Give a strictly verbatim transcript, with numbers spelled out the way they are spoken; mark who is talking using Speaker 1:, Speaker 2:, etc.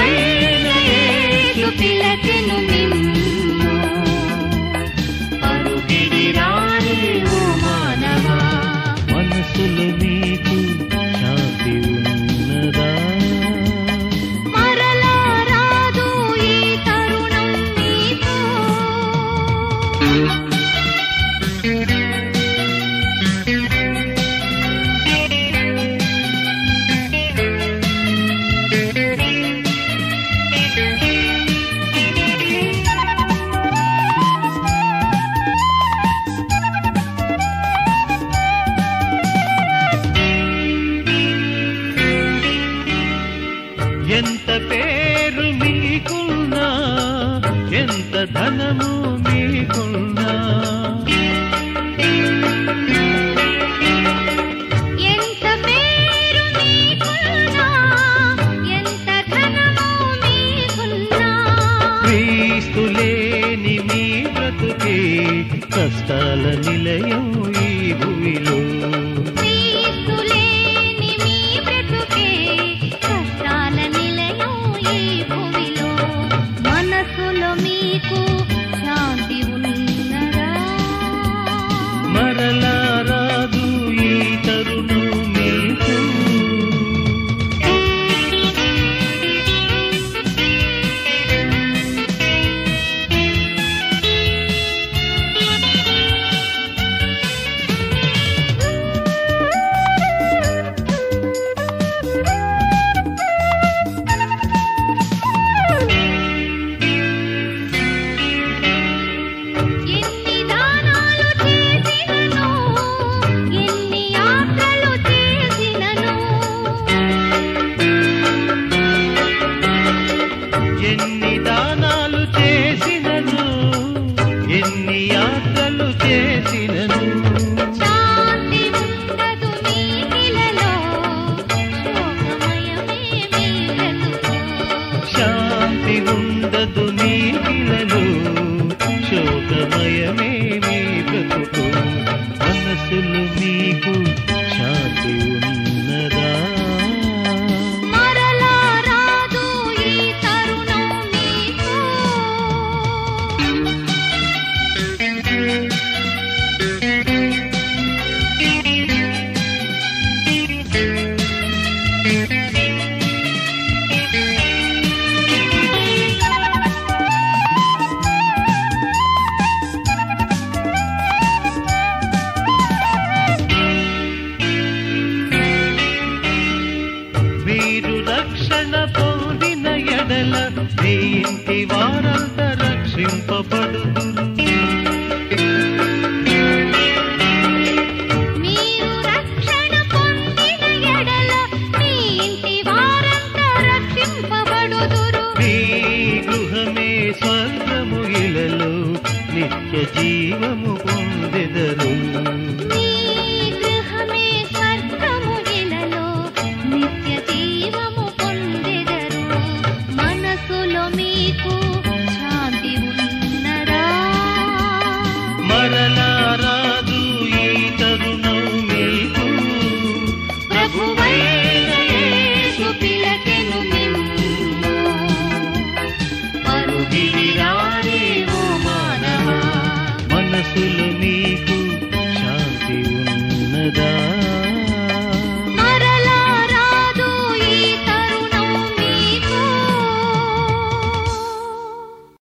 Speaker 1: అయిన యేసు పిలచెను నిన్ను పరుగిడి రారే ఓ మానవా
Speaker 2: మనసులో నీకు శాంతి ఉన్నదా
Speaker 1: మరలా రాదు ఈ తరుణం నీకు
Speaker 2: ఎంత పేరు మీకున్నా ఎంత ధనము మీకున్నా
Speaker 1: ఎంత పేరు మీకున్నా ఎంత ధనము మీకున్నా
Speaker 2: క్రీస్తు లేని మీ బ్రతుకే కష్టాల నిలయం ఈ భూమిలో
Speaker 1: క్రీస్తు లేని మీ బ్రతుకే కష్టాల నిలయం ఈ భూమిలో మనసులో మీకు శాంతి ఉన్నదా
Speaker 2: మరలా రాదు ఈ తరుణం మీకు
Speaker 1: ఎన్ని దానాలు చేసినను ఎన్ని యాత్రలు చేసినను
Speaker 2: ఎన్ని దానాలు చేసినను ఎన్ని యాత్రలు చేసినను
Speaker 1: శాంతి ఉండదు నీకిలలో శోకమయమే మీ బ్రతుకు
Speaker 2: శాంతి ఉండదు నీకిలలో శోకమయమే మీ బ్రతుకు మనసులు మీకు శాంతి ఉన్నదా
Speaker 1: మరలా రాదు ఈ తరుణం నీకు
Speaker 2: మీరు రక్షణ పొందిన ఎడల మీ ఇంటి వారంతా రక్షింపబడు